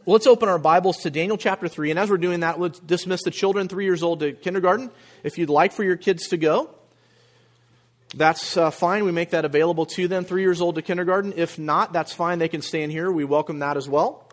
Let's open our Bibles to Daniel chapter 3. And as we're doing that, let's dismiss the children 3 years old to kindergarten. If you'd like for your kids to go, that's fine. We make that available to them, 3 years old to kindergarten. If not, that's fine. They can stay in here. We welcome that as well.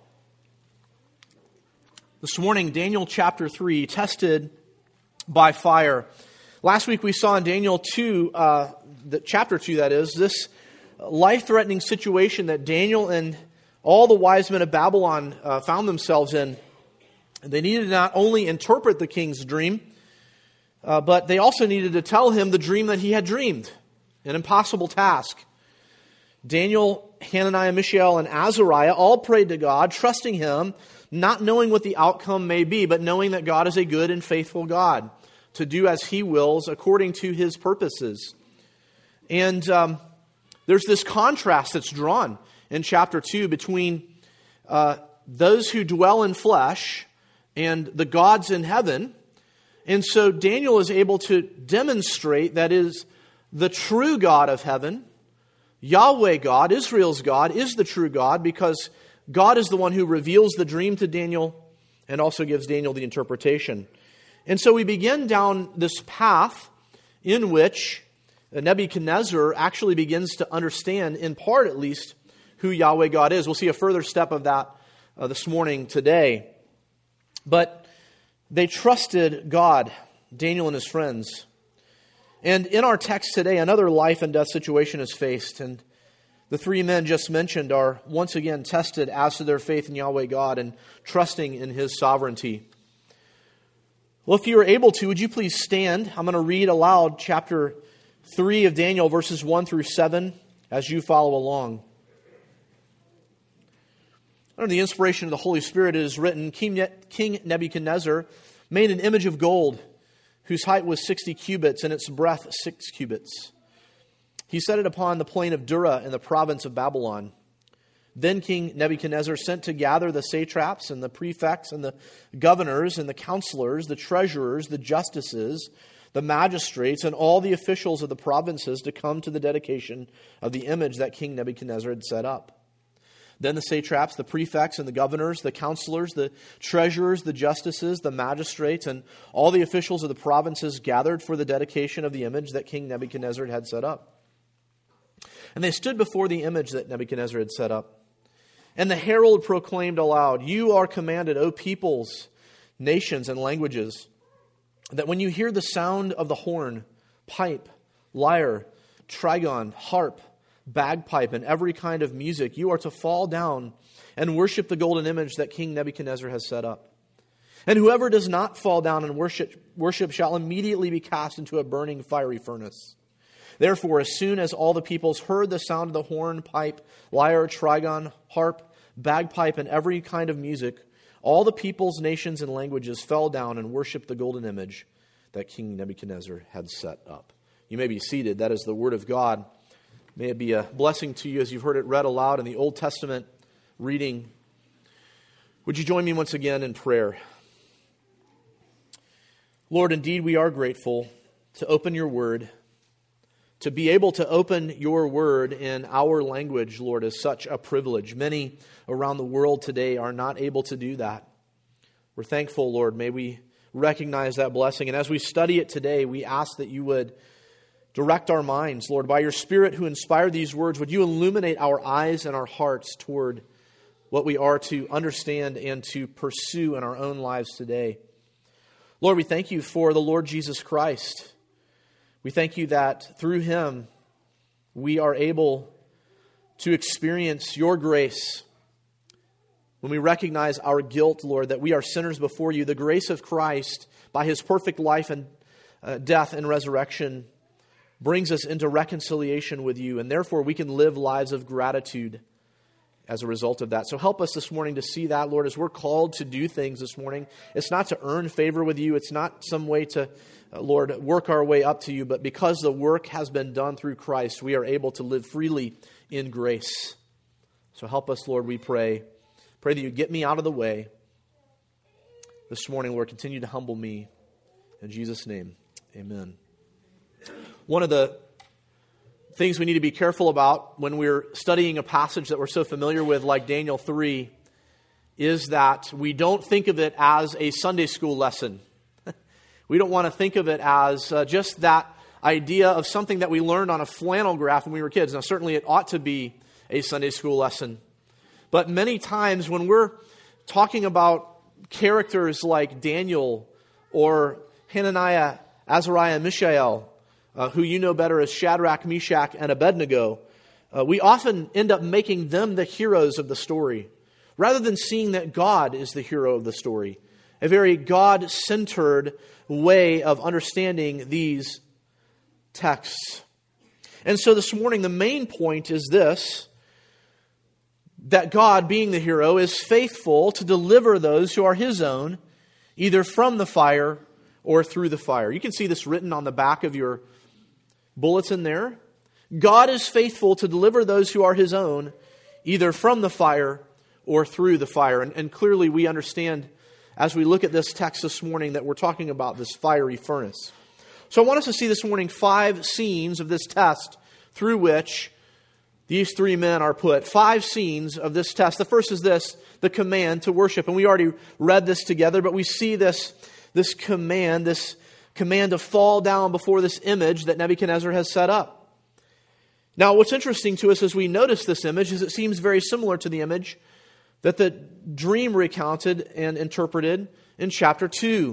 This morning, Daniel chapter 3, tested by fire. Last week we saw in Daniel 2, chapter 2 that is, this life-threatening situation that Daniel and all the wise men of Babylon found themselves in. They needed to not only interpret the king's dream, but they also needed to tell him the dream that he had dreamed. An impossible task. Daniel, Hananiah, Mishael, and Azariah all prayed to God, trusting Him, not knowing what the outcome may be, but knowing that God is a good and faithful God, to do as He wills according to His purposes. And there's this contrast that's drawn in chapter 2 between those who dwell in flesh and the gods in heaven. And so Daniel is able to demonstrate that is the true God of heaven, Yahweh God, Israel's God, is the true God, because God is the one who reveals the dream to Daniel and also gives Daniel the interpretation. And so we begin down this path in which Nebuchadnezzar actually begins to understand, in part at least, who Yahweh God is. We'll see a further step of that this morning today. But they trusted God, Daniel and his friends. And in our text today, another life and death situation is faced. And the three men just mentioned are once again tested as to their faith in Yahweh God and trusting in His sovereignty. Well, if you are able to, would you please stand? I'm going to read aloud chapter 3 of Daniel, verses 1 through 7, as you follow along. Under the inspiration of the Holy Spirit, it is written, King Nebuchadnezzar made an image of gold, whose height was 60 cubits and its breadth 6 cubits. He set it upon the plain of Dura in the province of Babylon. Then King Nebuchadnezzar sent to gather the satraps and the prefects and the governors and the counselors, the treasurers, the justices, the magistrates, and all the officials of the provinces to come to the dedication of the image that King Nebuchadnezzar had set up. Then the satraps, the prefects, and the governors, the counselors, the treasurers, the justices, the magistrates, and all the officials of the provinces gathered for the dedication of the image that King Nebuchadnezzar had set up. And they stood before the image that Nebuchadnezzar had set up. And the herald proclaimed aloud, "You are commanded, O peoples, nations, and languages, that when you hear the sound of the horn, pipe, lyre, trigon, harp, bagpipe, and every kind of music, you are to fall down and worship the golden image that King Nebuchadnezzar has set up. And whoever does not fall down and worship shall immediately be cast into a burning fiery furnace. Therefore, as soon as all the peoples heard the sound of the horn, pipe, lyre, trigon, harp, bagpipe, and every kind of music, all the peoples, nations, and languages fell down and worshiped the golden image that King Nebuchadnezzar had set up." You may be seated. That is the word of God. May it be a blessing to you as you've heard it read aloud in the Old Testament reading. Would you join me once again in prayer? Lord, indeed we are grateful to open your word. To be able to open your word in our language, Lord, is such a privilege. Many around the world today are not able to do that. We're thankful, Lord. May we recognize that blessing. And as we study it today, we ask that you would direct our minds, Lord, by your Spirit who inspired these words. Would you illuminate our eyes and our hearts toward what we are to understand and to pursue in our own lives today. Lord, we thank you for the Lord Jesus Christ. We thank you that through Him we are able to experience your grace. When we recognize our guilt, Lord, that we are sinners before you, the grace of Christ, by His perfect life and death and resurrection, brings us into reconciliation with you, and therefore we can live lives of gratitude as a result of that. So help us this morning to see that, Lord, as we're called to do things this morning. It's not to earn favor with you. It's not some way to, Lord, work our way up to you, but because the work has been done through Christ, we are able to live freely in grace. So help us, Lord, we pray. Pray that you get me out of the way. This morning, Lord, continue to humble me. In Jesus' name, amen. One of the things we need to be careful about when we're studying a passage that we're so familiar with, like Daniel 3, is that we don't think of it as a Sunday school lesson. We don't want to think of it as just that idea of something that we learned on a flannel graph when we were kids. Now, certainly it ought to be a Sunday school lesson. But many times when we're talking about characters like Daniel or Hananiah, Azariah, and Mishael, who you know better as Shadrach, Meshach, and Abednego, we often end up making them the heroes of the story, rather than seeing that God is the hero of the story. A very God-centered way of understanding these texts. And so this morning, the main point is this, that God, being the hero, is faithful to deliver those who are His own, either from the fire or through the fire. You can see this written on the back of your bulletin there. God is faithful to deliver those who are His own, either from the fire or through the fire. And clearly we understand as we look at this text this morning that we're talking about this fiery furnace. So I want us to see this morning 5 scenes of this test through which these 3 men are put. 5 scenes of this test. The first is this, the command to worship. And we already read this together, but we see this command to fall down before this image that Nebuchadnezzar has set up. Now, what's interesting to us as we notice this image is it seems very similar to the image that the dream recounted and interpreted in chapter 2.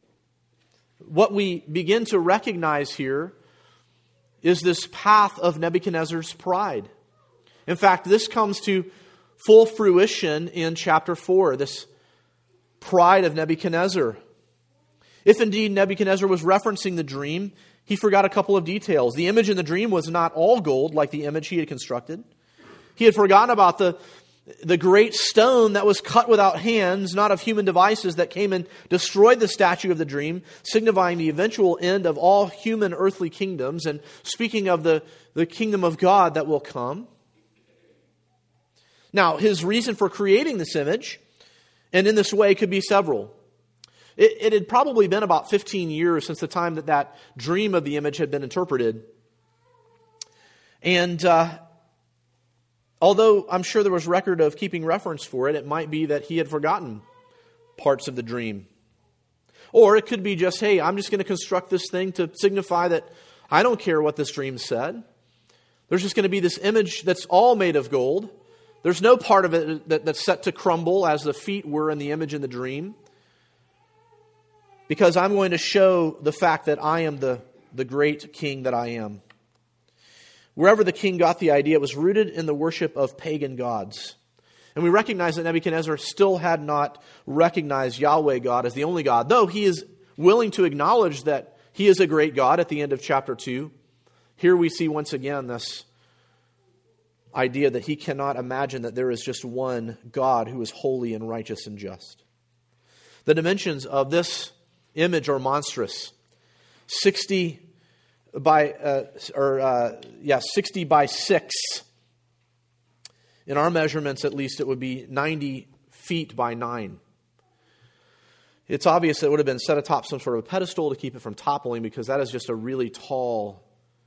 What we begin to recognize here is this path of Nebuchadnezzar's pride. In fact, this comes to full fruition in chapter 4, this pride of Nebuchadnezzar. If indeed Nebuchadnezzar was referencing the dream, he forgot a couple of details. The image in the dream was not all gold like the image he had constructed. He had forgotten about the great stone that was cut without hands, not of human devices, that came and destroyed the statue of the dream, signifying the eventual end of all human earthly kingdoms, and speaking of the kingdom of God that will come. Now, his reason for creating this image, and in this way, could be several. It had probably been about 15 years since the time that dream of the image had been interpreted. And although I'm sure there was record of keeping reference for it, it might be that he had forgotten parts of the dream. Or it could be just, hey, I'm just going to construct this thing to signify that I don't care what this dream said. There's just going to be this image that's all made of gold. There's no part of it that's set to crumble as the feet were in the image in the dream. Because I'm going to show the fact that I am the great king that I am. Wherever the king got the idea, it was rooted in the worship of pagan gods. And we recognize that Nebuchadnezzar still had not recognized Yahweh God as the only God, though he is willing to acknowledge that he is a great God at the end of chapter 2. Here we see once again this idea that he cannot imagine that there is just one God who is holy and righteous and just. The dimensions of this image are monstrous. 60 by 6. In our measurements, at least, it would be 90 feet by 9. It's obvious that it would have been set atop some sort of a pedestal to keep it from toppling, because that is just a really tall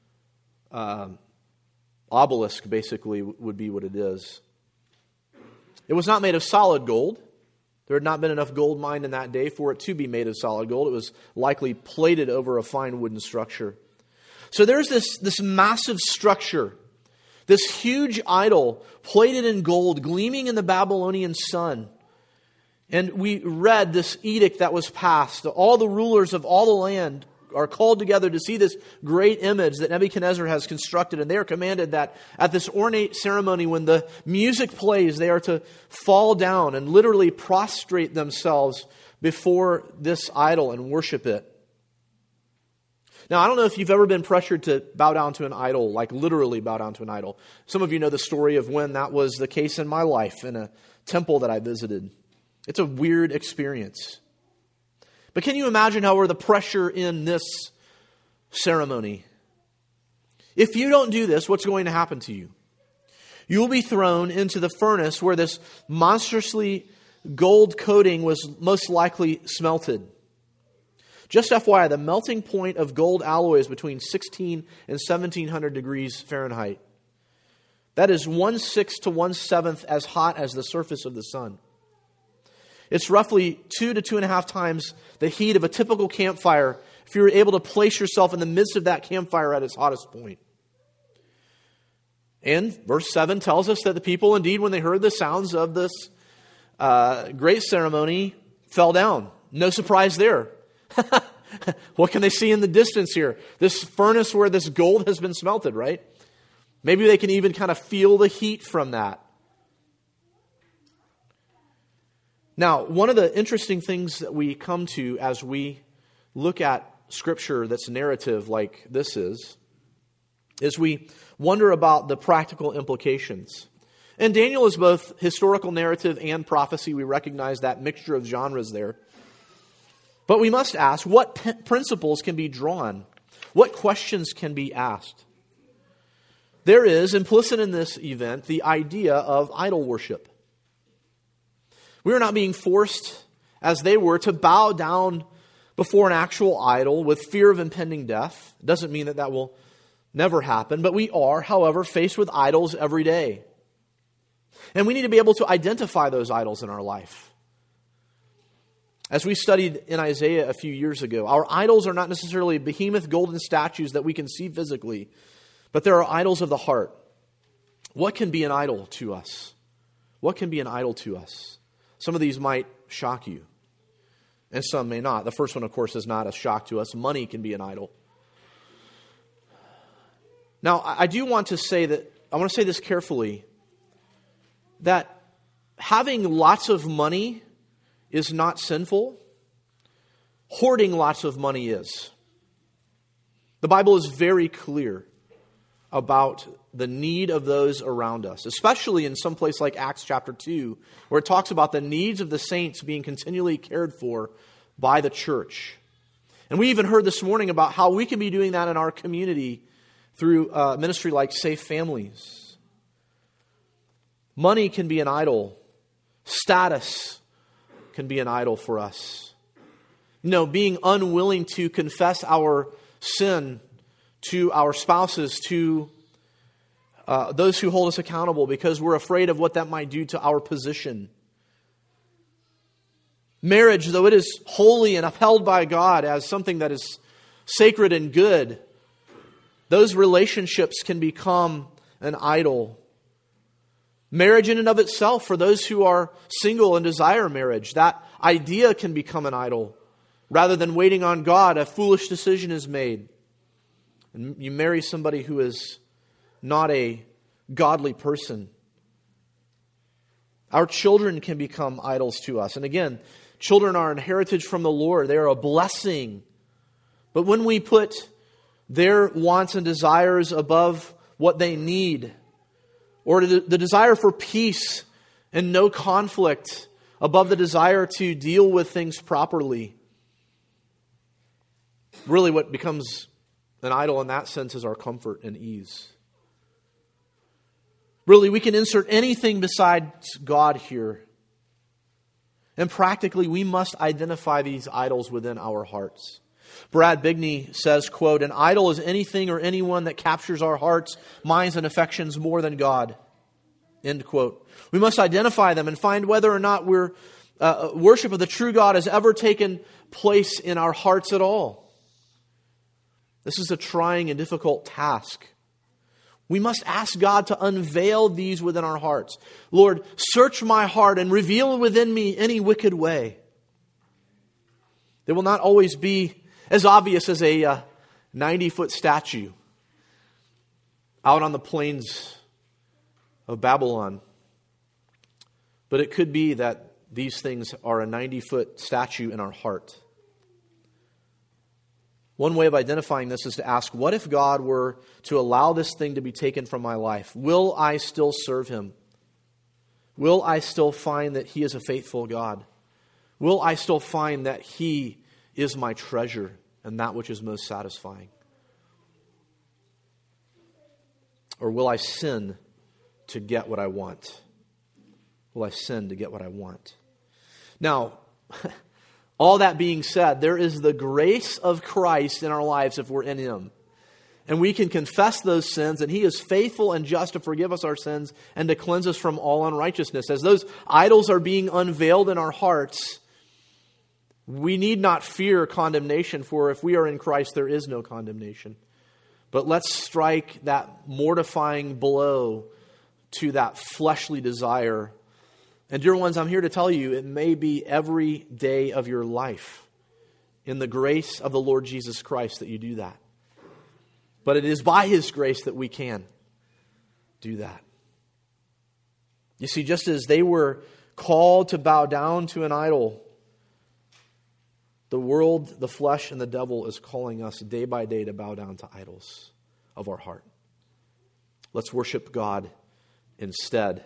obelisk, basically, would be what it is. It was not made of solid gold. There had not been enough gold mined in that day for it to be made of solid gold. It was likely plated over a fine wooden structure. So there's this massive structure, this huge idol plated in gold, gleaming in the Babylonian sun. And we read this edict that was passed. All the rulers of all the land are called together to see this great image that Nebuchadnezzar has constructed. And they are commanded that at this ornate ceremony, when the music plays, they are to fall down and literally prostrate themselves before this idol and worship it. Now, I don't know if you've ever been pressured to bow down to an idol, like literally bow down to an idol. Some of you know the story of when that was the case in my life in a temple that I visited. It's a weird experience. But can you imagine, however, the pressure in this ceremony? If you don't do this, what's going to happen to you? You will be thrown into the furnace where this monstrously gold coating was most likely smelted. Just FYI, the melting point of gold alloy is between 16 and 1700 degrees Fahrenheit. That is 1/6 to 1/7 as hot as the surface of the sun. It's roughly 2 to 2.5 times the heat of a typical campfire if you were able to place yourself in the midst of that campfire at its hottest point. And verse 7 tells us that the people, indeed, when they heard the sounds of this great ceremony, fell down. No surprise there. What can they see in the distance here? This furnace where this gold has been smelted, right? Maybe they can even kind of feel the heat from that. Now, one of the interesting things that we come to as we look at Scripture that's narrative like this is we wonder about the practical implications. And Daniel is both historical narrative and prophecy. We recognize that mixture of genres there. But we must ask, what principles can be drawn? What questions can be asked? There is, implicit in this event, the idea of idol worship. We are not being forced, as they were, to bow down before an actual idol with fear of impending death. It doesn't mean that will never happen, but we are, however, faced with idols every day. And we need to be able to identify those idols in our life. As we studied in Isaiah a few years ago, our idols are not necessarily behemoth golden statues that we can see physically, but there are idols of the heart. What can be an idol to us? What can be an idol to us? Some of these might shock you, and some may not. The first one, of course, is not a shock to us. Money can be an idol. Now, I want to say this carefully, that having lots of money is not sinful. Hoarding lots of money is. The Bible is very clear about the need of those around us, especially in some place like Acts chapter 2, where it talks about the needs of the saints being continually cared for by the church. And we even heard this morning about how we can be doing that in our community through a ministry like Safe Families. Money can be an idol. Status can be an idol for us. Being unwilling to confess our sin to our spouses, to those who hold us accountable, because we're afraid of what that might do to our position. Marriage, though it is holy and upheld by God as something that is sacred and good, those relationships can become an idol. Marriage in and of itself, for those who are single and desire marriage, that idea can become an idol. Rather than waiting on God, a foolish decision is made. And you marry somebody who is not a godly person. Our children can become idols to us. And again, children are an heritage from the Lord. They are a blessing. But when we put their wants and desires above what they need, or the desire for peace and no conflict above the desire to deal with things properly, really what becomes an idol in that sense is our comfort and ease. Really, we can insert anything besides God here. And practically, we must identify these idols within our hearts. Brad Bigney says, quote, "An idol is anything or anyone that captures our hearts, minds, and affections more than God." End quote. We must identify them and find whether or not worship of the true God has ever taken place in our hearts at all. This is a trying and difficult task. We must ask God to unveil these within our hearts. Lord, search my heart and reveal within me any wicked way. They will not always be as obvious as a 90-foot statue out on the plains of Babylon. But it could be that these things are a 90-foot statue in our heart. One way of identifying this is to ask, what if God were to allow this thing to be taken from my life? Will I still serve Him? Will I still find that He is a faithful God? Will I still find that He is my treasure and that which is most satisfying? Or will I sin to get what I want? Will I sin to get what I want? Now, all that being said, there is the grace of Christ in our lives if we're in Him. And we can confess those sins, and He is faithful and just to forgive us our sins and to cleanse us from all unrighteousness. As those idols are being unveiled in our hearts, we need not fear condemnation, for if we are in Christ, there is no condemnation. But let's strike that mortifying blow to that fleshly desire. And dear ones, I'm here to tell you, it may be every day of your life in the grace of the Lord Jesus Christ that you do that. But it is by His grace that we can do that. You see, just as they were called to bow down to an idol, the world, the flesh, and the devil is calling us day by day to bow down to idols of our heart. Let's worship God instead.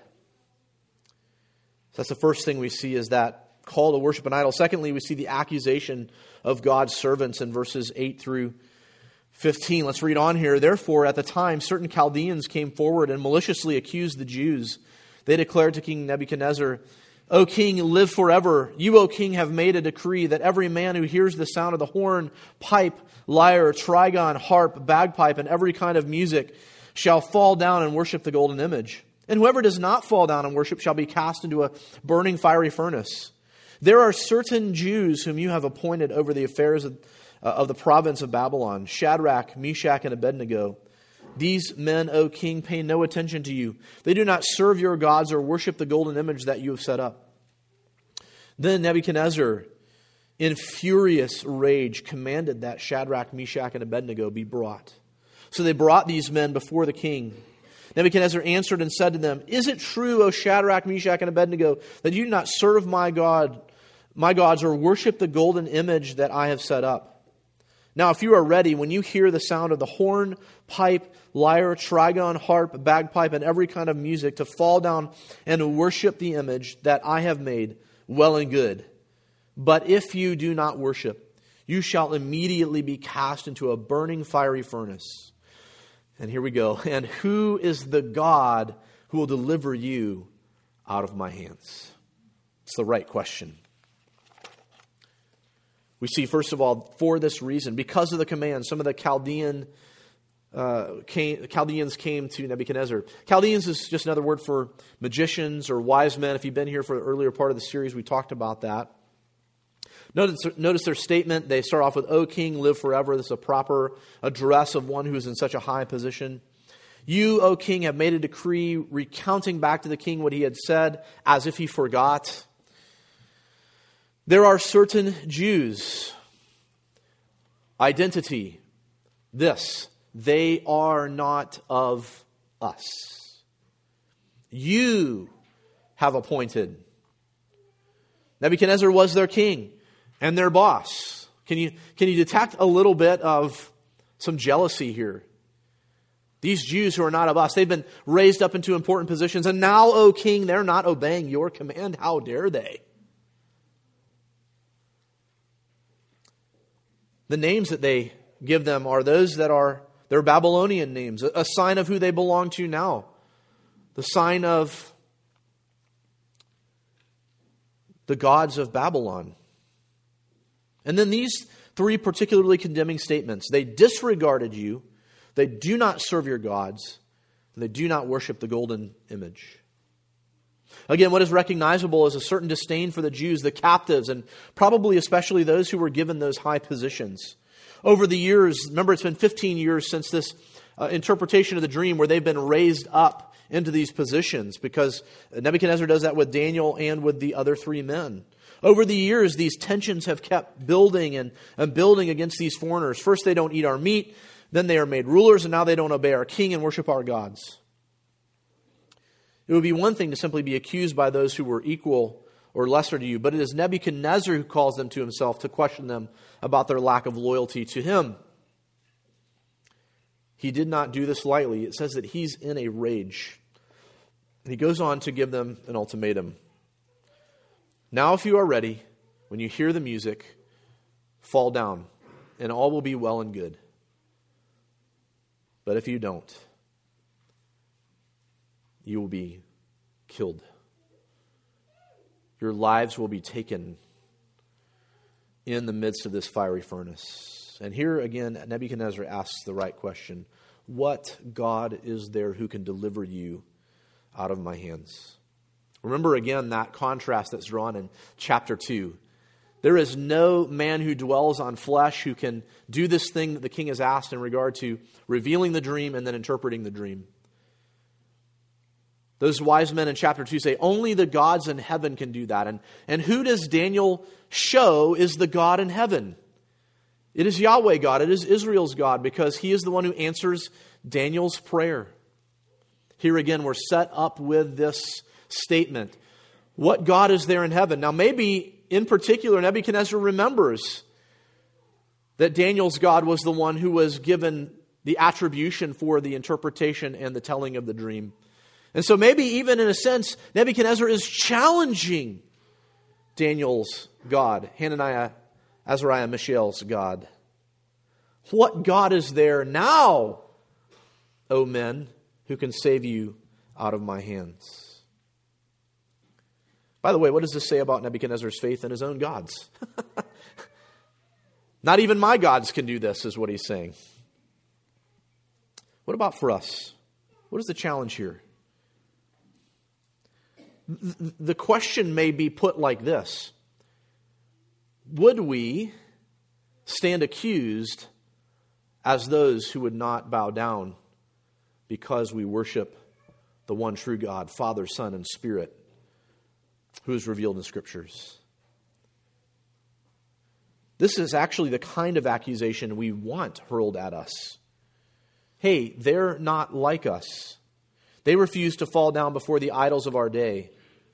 So that's the first thing we see, is that call to worship an idol. Secondly, we see the accusation of God's servants in verses 8 through 15. Let's read on here. Therefore, at the time, certain Chaldeans came forward and maliciously accused the Jews. They declared to King Nebuchadnezzar, O king, live forever. You, O king, have made a decree that every man who hears the sound of the horn, pipe, lyre, trigon, harp, bagpipe, and every kind of music shall fall down and worship the golden image. And whoever does not fall down and worship shall be cast into a burning fiery furnace. There are certain Jews whom you have appointed over the affairs of the province of Babylon, Shadrach, Meshach, and Abednego. These men, O king, pay no attention to you. They do not serve your gods or worship the golden image that you have set up. Then Nebuchadnezzar, in furious rage, commanded that Shadrach, Meshach, and Abednego be brought. So they brought these men before the king. Nebuchadnezzar answered and said to them, Is it true, O Shadrach, Meshach, and Abednego, that you do not serve my gods, or worship the golden image that I have set up? Now, if you are ready, when you hear the sound of the horn, pipe, lyre, trigon, harp, bagpipe, and every kind of music, to fall down and to worship the image that I have made, well and good. But if you do not worship, you shall immediately be cast into a burning fiery furnace. And here we go. And who is the God who will deliver you out of my hands? It's the right question. We see, first of all, for this reason, because of the command, some of the Chaldeans came to Nebuchadnezzar. Chaldeans is just another word for magicians or wise men. If you've been here for the earlier part of the series, we talked about that. Notice their statement. They start off with, O king, live forever. This is a proper address of one who is in such a high position. You, O king, have made a decree recounting back to the king what he had said as if he forgot. There are certain Jews. Identity. This. They are not of us. You have appointed. Nebuchadnezzar was their king and their boss. Can you detect a little bit of some jealousy here? These Jews who are not of us, they've been raised up into important positions, and now, O king, they're not obeying your command. How dare they? The names that they give them are those that are their Babylonian names, a sign of who they belong to now. The sign of the gods of Babylon. And then these three particularly condemning statements. They disregarded you, they do not serve your gods, and they do not worship the golden image. Again, what is recognizable is a certain disdain for the Jews, the captives, and probably especially those who were given those high positions. Over the years, remember it's been 15 years since this interpretation of the dream where they've been raised up into these positions, because Nebuchadnezzar does that with Daniel and with the other three men. Over the years, these tensions have kept building and building against these foreigners. First, they don't eat our meat, then they are made rulers, and now they don't obey our king and worship our gods. It would be one thing to simply be accused by those who were equal or lesser to you, but it is Nebuchadnezzar who calls them to himself to question them about their lack of loyalty to him. He did not do this lightly. It says that he's in a rage. And he goes on to give them an ultimatum. Now, if you are ready, when you hear the music, fall down, and all will be well and good. But if you don't, you will be killed. Your lives will be taken in the midst of this fiery furnace. And here again, Nebuchadnezzar asks the right question. What God is there who can deliver you out of my hands? Remember again that contrast that's drawn in chapter 2. There is no man who dwells on flesh who can do this thing that the king has asked in regard to revealing the dream and then interpreting the dream. Those wise men in chapter 2 say, only the gods in heaven can do that. And who does Daniel show is the God in heaven? It is Yahweh God. It is Israel's God, because he is the one who answers Daniel's prayer. Here again, we're set up with this statement. What God is there in heaven? Now maybe in particular, Nebuchadnezzar remembers that Daniel's God was the one who was given the attribution for the interpretation and the telling of the dream. And so maybe even in a sense, Nebuchadnezzar is challenging Daniel's God, Hananiah, Azariah, Mishael's God. What God is there now, O men, who can save you out of my hands? By the way, what does this say about Nebuchadnezzar's faith in his own gods? Not even my gods can do this, is what he's saying. What about for us? What is the challenge here? The question may be put like this. Would we stand accused as those who would not bow down because we worship the one true God, Father, Son, and Spirit, who is revealed in Scriptures? This is actually the kind of accusation we want hurled at us. Hey, they're not like us. They refuse to fall down before the idols of our day.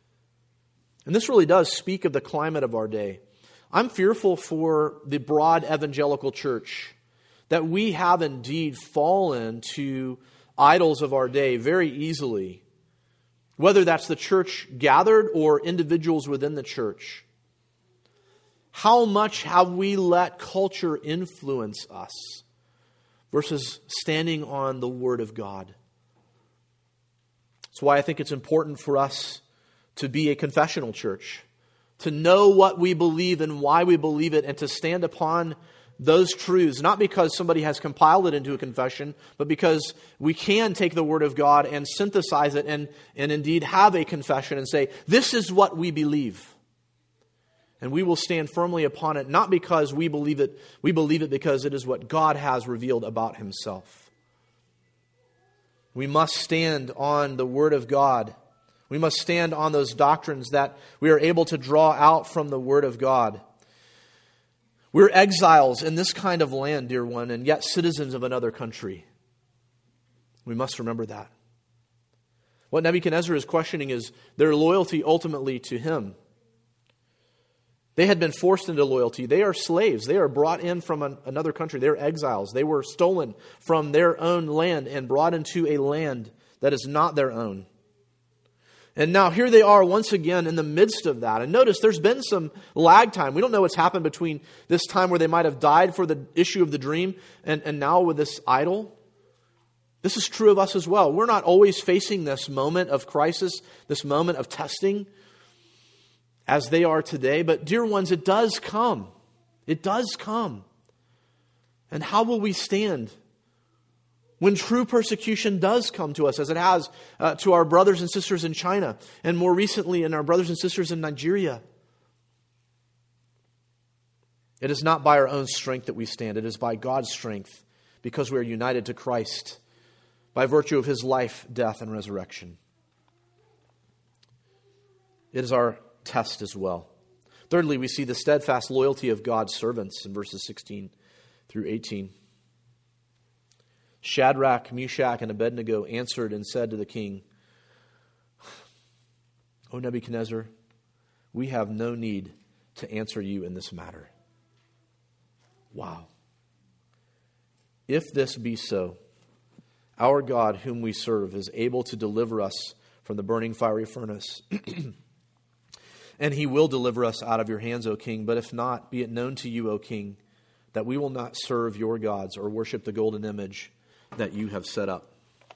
And this really does speak of the climate of our day. I'm fearful for the broad evangelical church that we have indeed fallen to idols of our day very easily. Whether that's the church gathered or individuals within the church. How much have we let culture influence us versus standing on the Word of God? That's why I think it's important for us to be a confessional church, to know what we believe and why we believe it, and to stand upon those truths, not because somebody has compiled it into a confession, but because we can take the Word of God and synthesize it and indeed have a confession and say, this is what we believe. And we will stand firmly upon it, not because we believe it because it is what God has revealed about Himself. We must stand on the Word of God. We must stand on those doctrines that we are able to draw out from the Word of God. We're exiles in this kind of land, dear one, and yet citizens of another country. We must remember that. What Nebuchadnezzar is questioning is their loyalty ultimately to him. They had been forced into loyalty. They are slaves. They are brought in from another country. They are exiles. They were stolen from their own land and brought into a land that is not their own. And now here they are once again in the midst of that. And notice there's been some lag time. We don't know what's happened between this time where they might have died for the issue of the dream and now with this idol. This is true of us as well. We're not always facing this moment of crisis, this moment of testing as they are today. But dear ones, it does come. It does come. And how will we stand when true persecution does come to us, as it has to our brothers and sisters in China, and more recently in our brothers and sisters in Nigeria? It is not by our own strength that we stand. It is by God's strength, because we are united to Christ by virtue of His life, death, and resurrection. It is our test as well. Thirdly, we see the steadfast loyalty of God's servants in verses 16 through 18. Shadrach, Meshach, and Abednego answered and said to the king, O Nebuchadnezzar, we have no need to answer you in this matter. Wow. If this be so, our God whom we serve is able to deliver us from the burning fiery furnace, and He will deliver us out of your hands, O king. But if not, be it known to you, O king, that we will not serve your gods or worship the golden image that you have set up.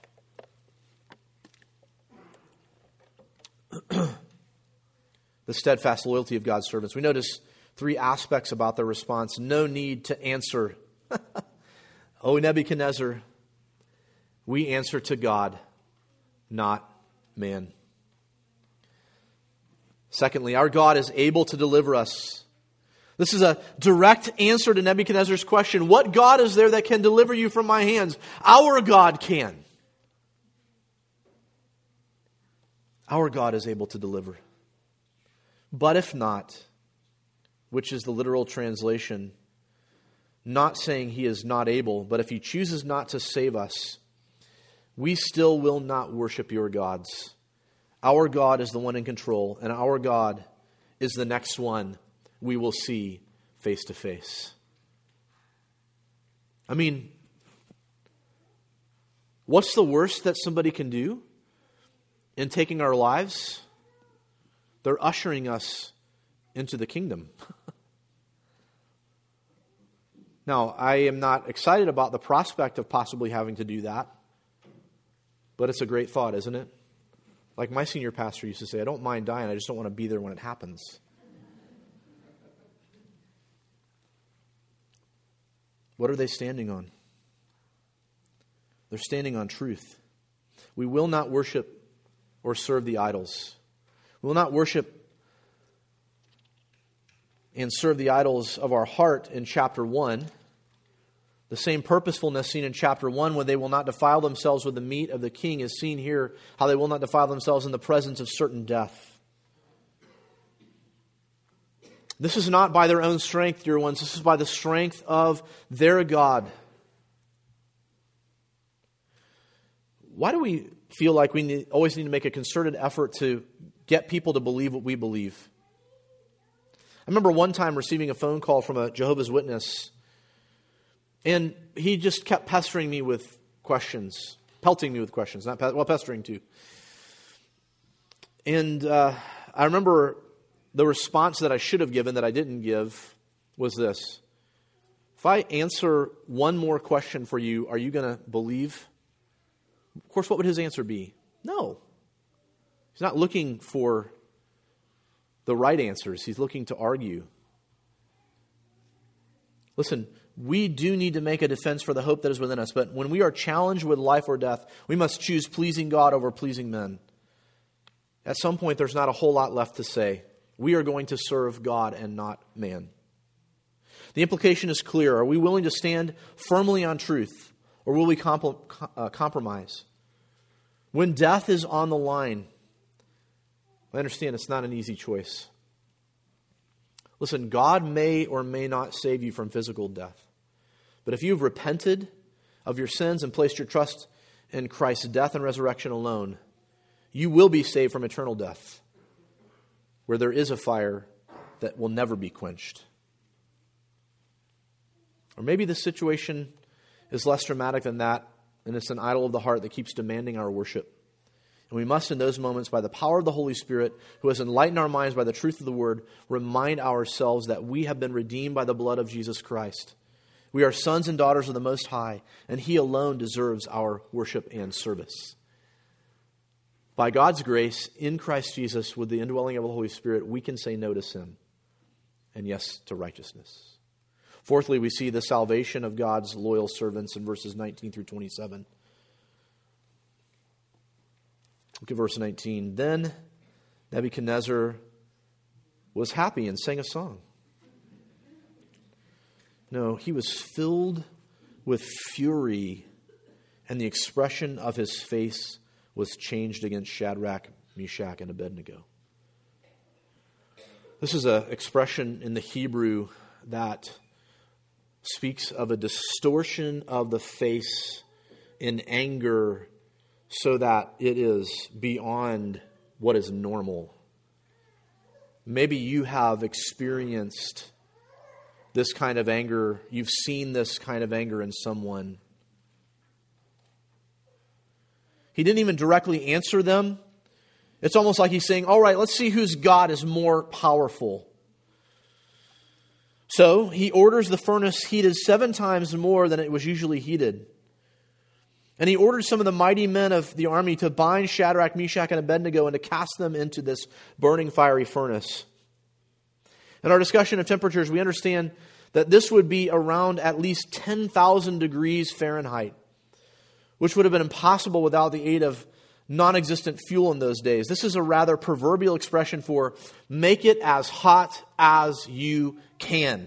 The steadfast loyalty of God's servants. We notice three aspects about their response. No need to answer O Nebuchadnezzar, we answer to God, not man. Secondly, our God is able to deliver us. This is a direct answer to Nebuchadnezzar's question. What God is there that can deliver you from my hands? Our God can. Our God is able to deliver. But if not, which is the literal translation, not saying He is not able, but if He chooses not to save us, we still will not worship your gods. Our God is the one in control, and our God is the next one we will see face to face. I mean, what's the worst that somebody can do in taking our lives? They're ushering us into the kingdom. Now, I am not excited about the prospect of possibly having to do that, but it's a great thought, isn't it? Like my senior pastor used to say, I don't mind dying, I just don't want to be there when it happens. What are they standing on? They're standing on truth. We will not worship or serve the idols. We will not worship and serve the idols of our heart in chapter 1. The same purposefulness seen in chapter 1 when they will not defile themselves with the meat of the king is seen here, how they will not defile themselves in the presence of certain death. This is not by their own strength, dear ones. This is by the strength of their God. Why do we feel like we always need to make a concerted effort to get people to believe what we believe? I remember one time receiving a phone call from a Jehovah's Witness, and he just kept pestering me with questions, pelting me with questions, pestering too. And I remember the response that I should have given that I didn't give was this. If I answer one more question for you, are you going to believe? Of course, what would his answer be? No. He's not looking for the right answers. He's looking to argue. Listen, we do need to make a defense for the hope that is within us, but when we are challenged with life or death, we must choose pleasing God over pleasing men. At some point, there's not a whole lot left to say. We are going to serve God and not man. The implication is clear. Are we willing to stand firmly on truth, or will we compromise? When death is on the line, I understand it's not an easy choice. Listen, God may or may not save you from physical death. But if you've repented of your sins and placed your trust in Christ's death and resurrection alone, you will be saved from eternal death, where there is a fire that will never be quenched. Or maybe the situation is less dramatic than that, and it's an idol of the heart that keeps demanding our worship. And we must, in those moments, by the power of the Holy Spirit, who has enlightened our minds by the truth of the Word, remind ourselves that we have been redeemed by the blood of Jesus Christ. We are sons and daughters of the Most High, and He alone deserves our worship and service. By God's grace, in Christ Jesus, with the indwelling of the Holy Spirit, we can say no to sin and yes to righteousness. Fourthly, we see the salvation of God's loyal servants in verses 19 through 27. Look at verse 19. Then Nebuchadnezzar was happy and sang a song. No, he was filled with fury, and the expression of his face was changed against Shadrach, Meshach, and Abednego. This is an expression in the Hebrew that speaks of a distortion of the face in anger so that it is beyond what is normal. Maybe you have experienced this kind of anger. You've seen this kind of anger in someone. He didn't even directly answer them. It's almost like he's saying, all right, let's see whose God is more powerful. So he orders the furnace heated 7 times more than it was usually heated. And he orders some of the mighty men of the army to bind Shadrach, Meshach, and Abednego and to cast them into this burning fiery furnace. In our discussion of temperatures, we understand that this would be around at least 10,000 degrees Fahrenheit, which would have been impossible without the aid of non-existent fuel in those days. This is a rather proverbial expression for make it as hot as you can.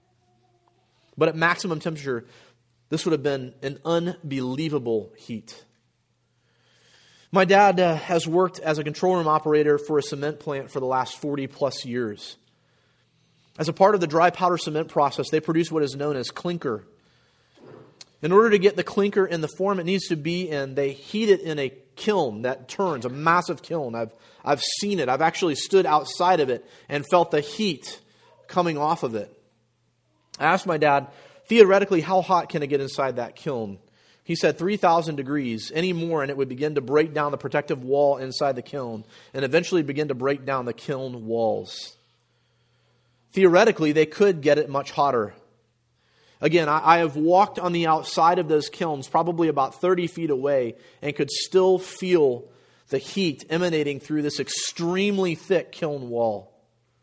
But at maximum temperature, this would have been an unbelievable heat. My dad has worked as a control room operator for a cement plant for the last 40 plus years. As a part of the dry powder cement process, they produce what is known as clinker. In order to get the clinker in the form it needs to be in, they heat it in a kiln that turns, a massive kiln. I've seen it. I've actually stood outside of it and felt the heat coming off of it. I asked my dad, theoretically, how hot can it get inside that kiln? He said 3,000 degrees, any more, and it would begin to break down the protective wall inside the kiln and eventually begin to break down the kiln walls. Theoretically, they could get it much hotter. Again, I have walked on the outside of those kilns, probably about 30 feet away, and could still feel the heat emanating through this extremely thick kiln wall.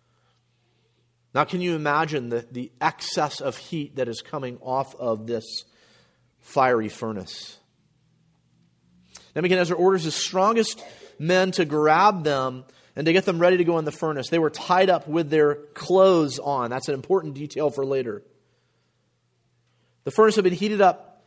Now, can you imagine the excess of heat that is coming off of this fiery furnace? Nebuchadnezzar orders his strongest men to grab them and to get them ready to go in the furnace. They were tied up with their clothes on. That's an important detail for later. The furnace had been heated up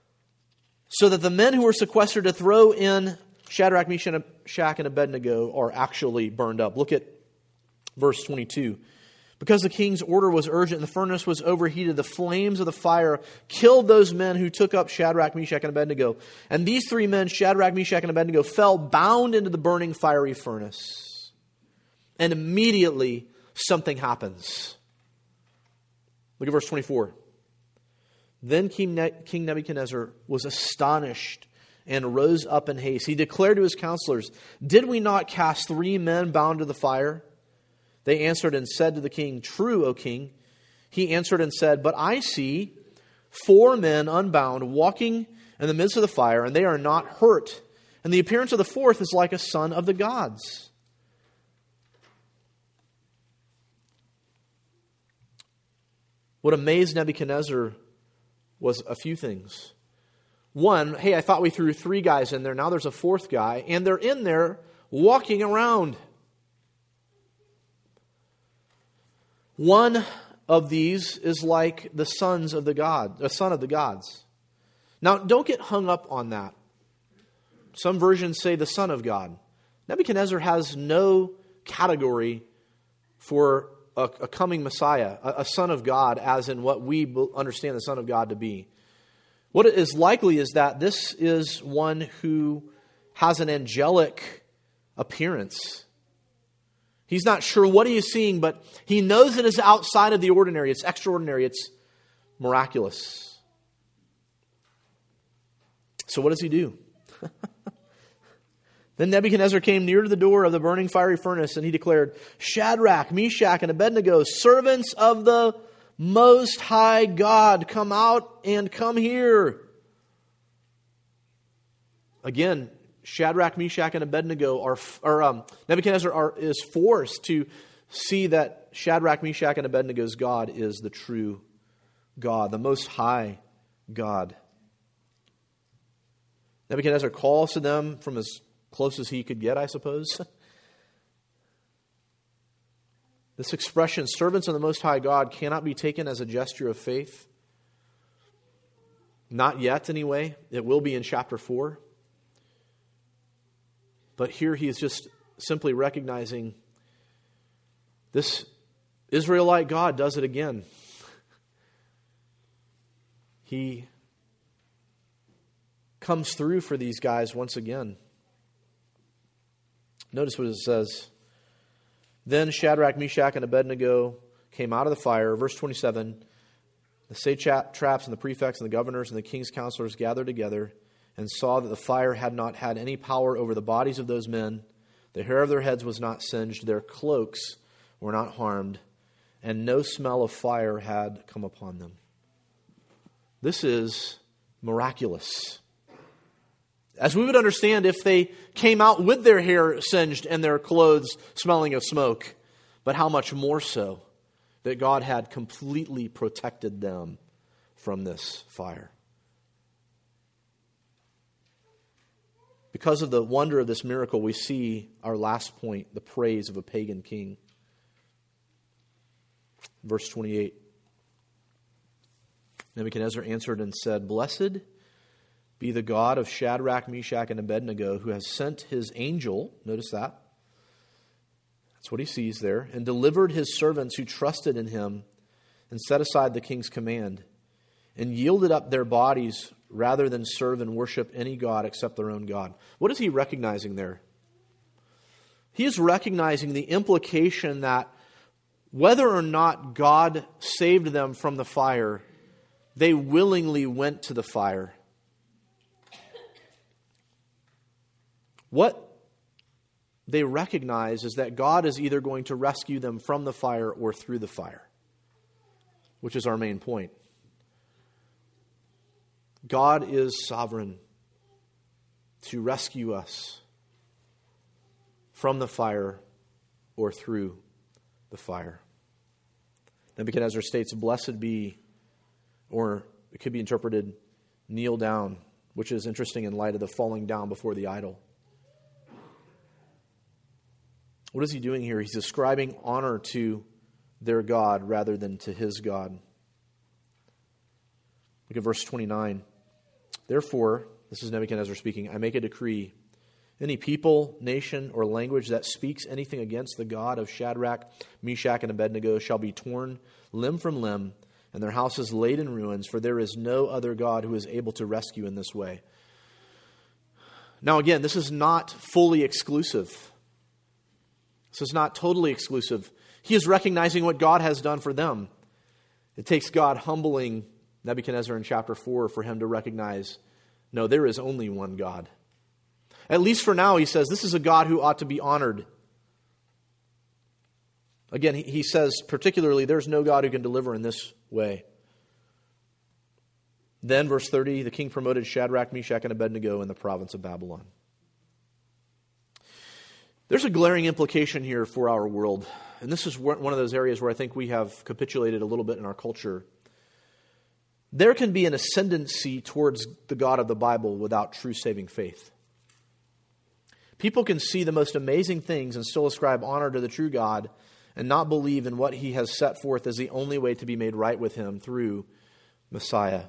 so that the men who were sequestered to throw in Shadrach, Meshach, and Abednego are actually burned up. Look at verse 22. Because the king's order was urgent and the furnace was overheated, the flames of the fire killed those men who took up Shadrach, Meshach, and Abednego. And these three men, Shadrach, Meshach, and Abednego, fell bound into the burning fiery furnace. And immediately something happens. Look at verse 24. Then King Nebuchadnezzar was astonished and rose up in haste. He declared to his counselors, "Did we not cast 3 men bound to the fire?" They answered and said to the king, "True, O king." He answered and said, "But I see 4 men unbound walking in the midst of the fire, and they are not hurt. And the appearance of the 4th is like a son of the gods." What amazed Nebuchadnezzar was a few things. One, hey, I thought we threw 3 guys in there. Now there's a 4th guy, and they're in there walking around. One of these is like the son of the gods. Now, don't get hung up on that. Some versions say the Son of God. Nebuchadnezzar has no category for a coming Messiah, a Son of God, as in what we understand the Son of God to be. What is likely is that this is one who has an angelic appearance. He's not sure what he is seeing, but he knows it is outside of the ordinary. It's extraordinary. It's miraculous. So what does he do? Then Nebuchadnezzar came near to the door of the burning fiery furnace, and he declared, "Shadrach, Meshach, and Abednego, servants of the Most High God, come out and come here." Again, Shadrach, Meshach, and Abednego Nebuchadnezzar is forced to see that Shadrach, Meshach, and Abednego's God is the true God, the Most High God. Nebuchadnezzar calls to them from as close as he could get, I suppose. This expression, servants of the Most High God, cannot be taken as a gesture of faith. Not yet, anyway. It will be in chapter 4. But here he is just simply recognizing this Israelite God does it again. He comes through for these guys once again. Notice what it says. Then Shadrach, Meshach, and Abednego came out of the fire. Verse 27, the satraps and the prefects and the governors and the king's counselors gathered together and saw that the fire had not had any power over the bodies of those men. The hair of their heads was not singed, their cloaks were not harmed, and no smell of fire had come upon them. This is miraculous. As we would understand if they came out with their hair singed and their clothes smelling of smoke, but how much more so that God had completely protected them from this fire. Because of the wonder of this miracle, we see our last point, the praise of a pagan king. Verse 28. Nebuchadnezzar answered and said, "Blessed be the God of Shadrach, Meshach, and Abednego, who has sent his angel," notice that, that's what he sees there, "and delivered his servants who trusted in him, and set aside the king's command, and yielded up their bodies rather than serve and worship any god except their own God." What is he recognizing there? He is recognizing the implication that whether or not God saved them from the fire, they willingly went to the fire. What they recognize is that God is either going to rescue them from the fire or through the fire, which is our main point. God is sovereign to rescue us from the fire or through the fire. Nebuchadnezzar states, "Blessed be," or it could be interpreted, "kneel down," which is interesting in light of the falling down before the idol. What is he doing here? He's ascribing honor to their God rather than to his God. Look at verse 29. "Therefore," this is Nebuchadnezzar speaking, "I make a decree. Any people, nation, or language that speaks anything against the God of Shadrach, Meshach, and Abednego shall be torn limb from limb, and their houses laid in ruins, for there is no other God who is able to rescue in this way." Now again, this is not fully exclusive. This is not totally exclusive. He is recognizing what God has done for them. It takes God humbling Nebuchadnezzar in chapter 4 for him to recognize, no, there is only one God. At least for now, he says, this is a God who ought to be honored. Again, he says particularly, there's no God who can deliver in this way. Then, verse 30, the king promoted Shadrach, Meshach, and Abednego in the province of Babylon. There's a glaring implication here for our world. And this is one of those areas where I think we have capitulated a little bit in our culture. There can be an ascendancy towards the God of the Bible without true saving faith. People can see the most amazing things and still ascribe honor to the true God and not believe in what he has set forth as the only way to be made right with him through Messiah.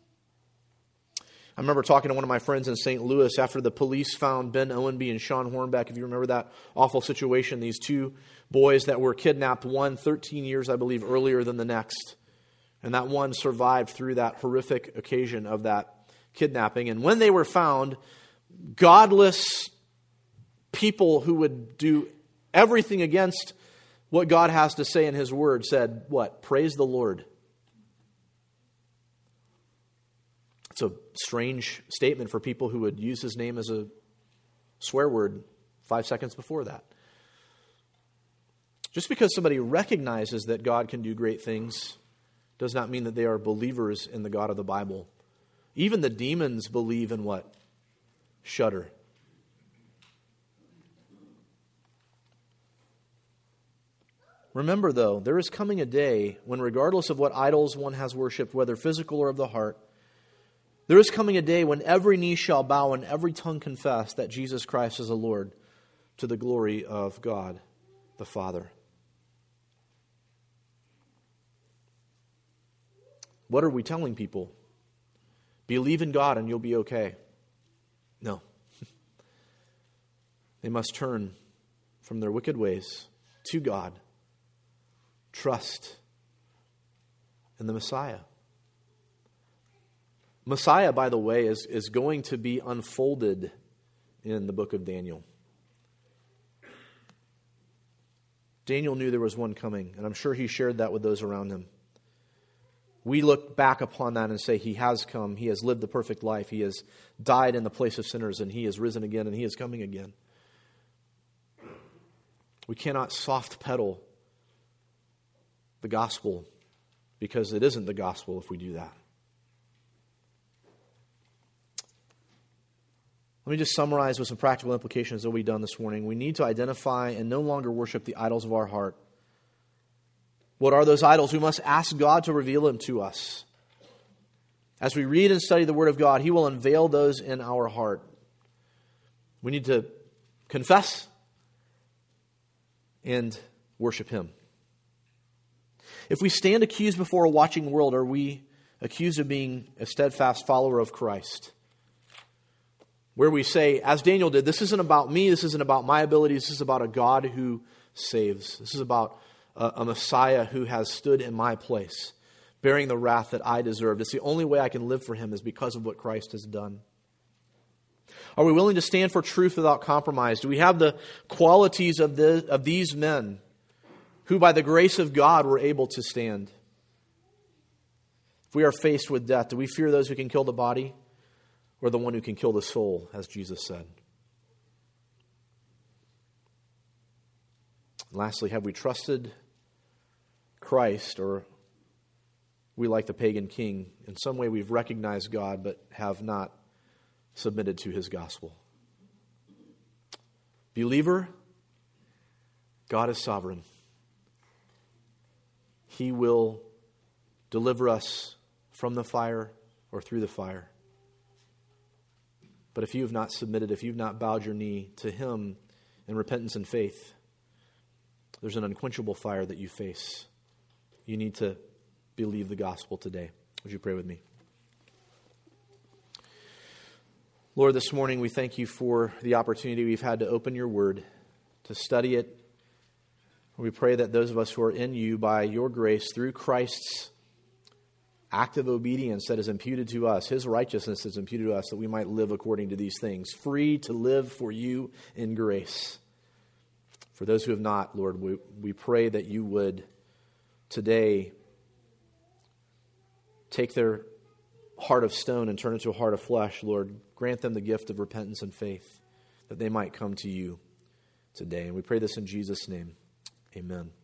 I remember talking to one of my friends in St. Louis after the police found Ben Owenby and Sean Hornbeck. If you remember that awful situation, these two boys that were kidnapped, one 13 years, I believe, earlier than the next. And that one survived through that horrific occasion of that kidnapping. And when they were found, godless people who would do everything against what God has to say in his word said, what? Praise the Lord. It's a strange statement for people who would use his name as a swear word 5 seconds before that. Just because somebody recognizes that God can do great things does not mean that they are believers in the God of the Bible. Even the demons believe in what? Shudder. Remember, though, there is coming a day when, regardless of what idols one has worshipped, whether physical or of the heart, there is coming a day when every knee shall bow and every tongue confess that Jesus Christ is the Lord, to the glory of God the Father. What are we telling people? Believe in God and you'll be okay. No. They must turn from their wicked ways to God. Trust in the Messiah. Messiah, by the way, is going to be unfolded in the book of Daniel. Daniel knew there was one coming, and I'm sure he shared that with those around him. We look back upon that and say, he has come, he has lived the perfect life, he has died in the place of sinners, and he has risen again, and he is coming again. We cannot soft pedal the gospel because it isn't the gospel if we do that. Let me just summarize with some practical implications that we've done this morning. We need to identify and no longer worship the idols of our heart, What are those idols? We must ask God to reveal them to us. As we read and study the Word of God, He will unveil those in our heart. We need to confess and worship Him. If we stand accused before a watching world, are we accused of being a steadfast follower of Christ? Where we say, as Daniel did, this isn't about me, this isn't about my abilities, this is about a God who saves. This is about a Messiah who has stood in my place, bearing the wrath that I deserved. It's the only way I can live for Him is because of what Christ has done. Are we willing to stand for truth without compromise? Do we have the qualities of these men who by the grace of God were able to stand? If we are faced with death, do we fear those who can kill the body or the one who can kill the soul, as Jesus said? And lastly, have we trusted Christ, or we, like the pagan king, in some way we've recognized God but have not submitted to His gospel? Believer, God is sovereign. He will deliver us from the fire or through the fire. But if you have not submitted, if you've not bowed your knee to Him in repentance and faith, there's an unquenchable fire that you face. You need to believe the gospel today. Would you pray with me? Lord, this morning we thank You for the opportunity we've had to open Your Word, to study it. We pray that those of us who are in You, by Your grace, through Christ's act of obedience that is imputed to us, His righteousness is imputed to us, that we might live according to these things, free to live for You in grace. For those who have not, Lord, we pray that You would today take their heart of stone and turn it into a heart of flesh. Lord, grant them the gift of repentance and faith, that they might come to You today. And we pray this in Jesus' name. Amen.